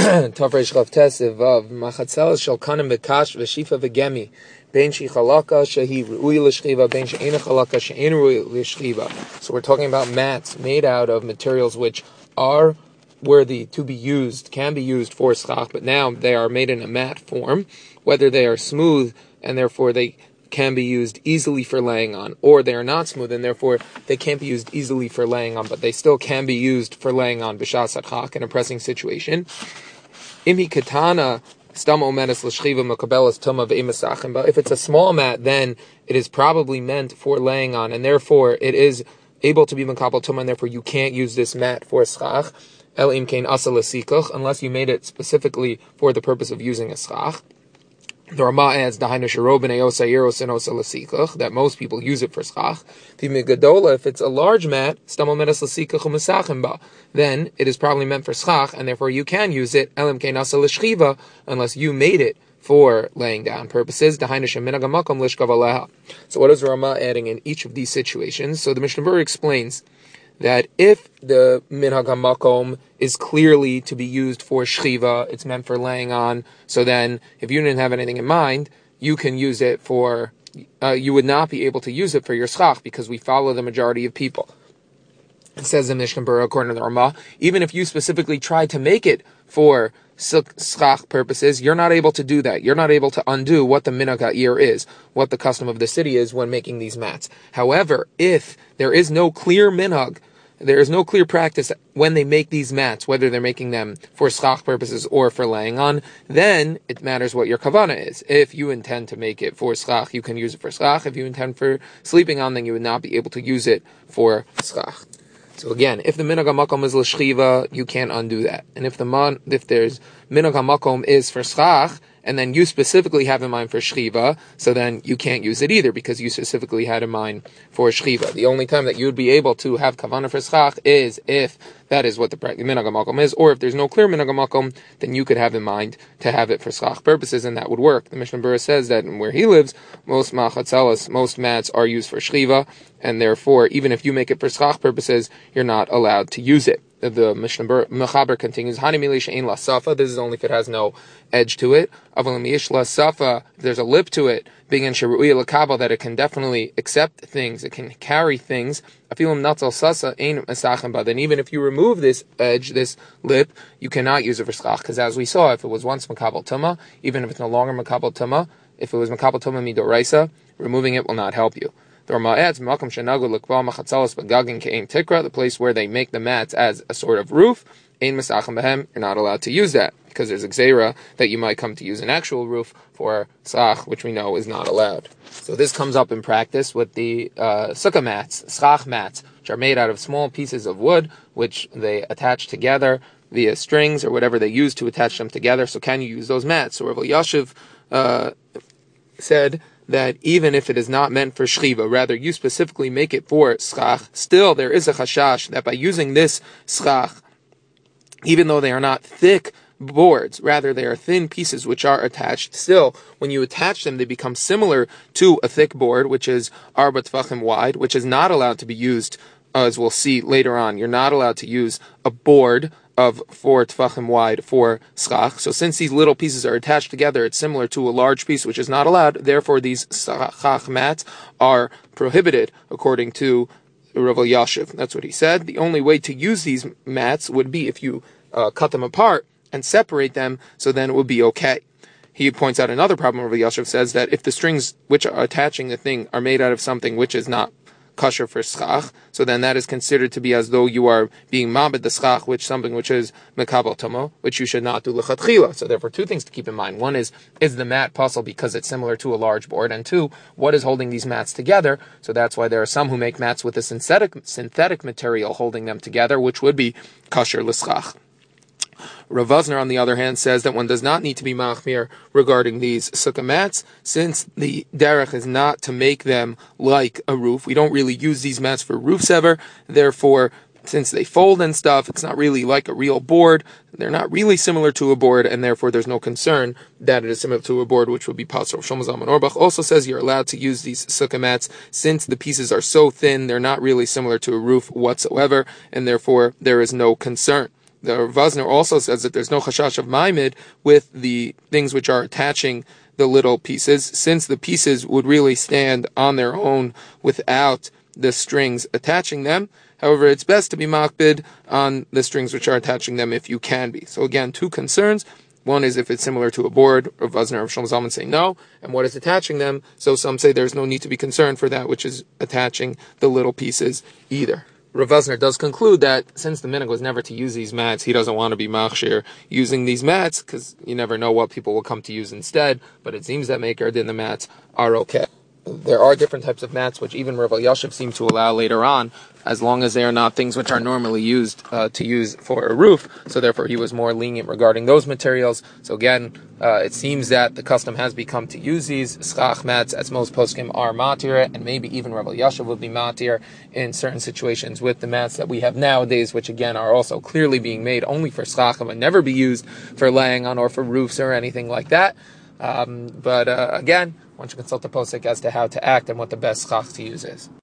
Tafresh Chav Tesiv of Machatzelas Shel Kanim Bekash V'Shifa V'Gemi Ben Shi Chalaka Shehi Ru'i L'Shchiva Ben She'ena Chalaka She'en Ru'i L'Shchiva. So we're talking about mats made out of materials which are worthy to be used, can be used for schach, but now they are made in a mat form, whether they are smooth and therefore they can be used easily for laying on, or they are not smooth and therefore they can't be used easily for laying on, but they still can be used for laying on b'shas hadchak in a pressing situation. Imi katana stam omenes l'shchiva makabelas tuma ve'emasachim. But if it's a small mat, then it is probably meant for laying on, and therefore it is able to be makabel tuma, and therefore you can't use this mat for schach. El im kein asa l'sikuch, unless you made it specifically for the purpose of using a schach. The Rama adds that most people use it for schach. If it's a large mat, then it is probably meant for schach, and therefore you can use it unless you made it for laying down purposes. So what is Rama adding in each of these situations? So the Mishnah Berurah explains that if the minhag hamakom is clearly to be used for shchiva, it's meant for laying on, so then if you didn't have anything in mind, you can use it for, you would not be able to use it for your schach, because we follow the majority of people. It says in Mishnah Berurah, according to the Rama, even if you specifically tried to make it for schach purposes, you're not able to do that. You're not able to undo what the minhag ha'ir is, what the custom of the city is when making these mats. However, if there is no clear minhag, there is no clear practice when they make these mats, whether they're making them for schach purposes or for laying on, then it matters what your kavana is. If you intend to make it for schach, you can use it for schach. If you intend for sleeping on, then you would not be able to use it for schach. So again, if the minhag hamakom is l'shchiva, you can't undo that. And if there's minhag hamakom is for schach, and then you specifically have in mind for shchiva, so then you can't use it either, because you specifically had in mind for shchiva. The only time that you would be able to have kavanah for schach is if that is what the minhag hamakom is, or if there's no clear minhag hamakom, then you could have in mind to have it for schach purposes, and that would work. The Mishnah Berurah says that where he lives, most machatzelas, most mats are used for shchiva, and therefore, even if you make it for schach purposes, you're not allowed to use it. The Mishnah Mechaber continues, Hani mili she'ein la safa, this is only if it has no edge to it. Aval mi'ish la safa, if there's a lip to it, being in sheru'i l'kabel, that it can definitely accept things, it can carry things. Afilim natzal sasa ein mesachim ba, then even if you remove this edge, this lip, you cannot use it for schach, because as we saw, if it was once makabel tuma, even if it's no longer makabel tuma, if it was makabel tuma midoraisa, removing it will not help you. The Rama adds, the place where they make the mats as a sort of roof, you're not allowed to use that, because there's a gzeira that you might come to use an actual roof for schach, which we know is not allowed. So this comes up in practice with the sukkah mats, schach mats, which are made out of small pieces of wood, which they attach together via strings or whatever they use to attach them together. So can you use those mats? So Rav Yashiv said that even if it is not meant for shchiva, rather you specifically make it for schach, still there is a chashash that by using this schach, even though they are not thick boards, rather they are thin pieces which are attached, still when you attach them they become similar to a thick board, which is arba tfachim wide, which is not allowed to be used, as we'll see later on. You're not allowed to use a board of 4 tfachim wide for schach. So since these little pieces are attached together, it's similar to a large piece which is not allowed. Therefore, these schach mats are prohibited according to Rav Yashiv. That's what he said. The only way to use these mats would be if you cut them apart and separate them, so then it would be okay. He points out another problem. Rav Yashiv says that if the strings which are attaching the thing are made out of something which is not kosher for schach, so then that is considered to be as though you are being mabed the schach, which something which is mekabel tomo, which you should not do lechatchila. So therefore, two things to keep in mind. One is the mat puzzle because it's similar to a large board? And two, what is holding these mats together? So that's why there are some who make mats with a synthetic material holding them together, which would be kosher l'schach. Rav Vosner, on the other hand, says that one does not need to be machmir regarding these sukkah mats, since the derech is not to make them like a roof. We don't really use these mats for roofs ever. Therefore, since they fold and stuff, it's not really like a real board. They're not really similar to a board, and therefore there's no concern that it is similar to a board, which would be pasul. Shlomo Zalman Auerbach also says you're allowed to use these sukkah mats since the pieces are so thin, they're not really similar to a roof whatsoever, and therefore there is no concern. The Vazner also says that there's no chashash of maimid with the things which are attaching the little pieces, since the pieces would really stand on their own without the strings attaching them. However, it's best to be makbid on the strings which are attaching them if you can be. So again, two concerns. One is if it's similar to a board, Rav Vazner of Shlomo Zalman say no, and what is attaching them. So some say there's no need to be concerned for that which is attaching the little pieces either. Rav Vazner does conclude that since the minhag was never to use these mats, he doesn't want to be machshir using these mats because you never know what people will come to use instead. But it seems that Maker Din the mats are okay. There are different types of mats which even Rav Elyashiv seemed to allow later on, as long as they are not things which are normally used to use for a roof. So therefore he was more lenient regarding those materials. So again, it seems that the custom has become to use these schach mats, as most poskim are matir, and maybe even Rav Elyashiv would be matir in certain situations with the mats that we have nowadays, which again are also clearly being made only for schachim and never be used for laying on or for roofs or anything like that. But again, one should consult the posek as to how to act and what the best schach to use is.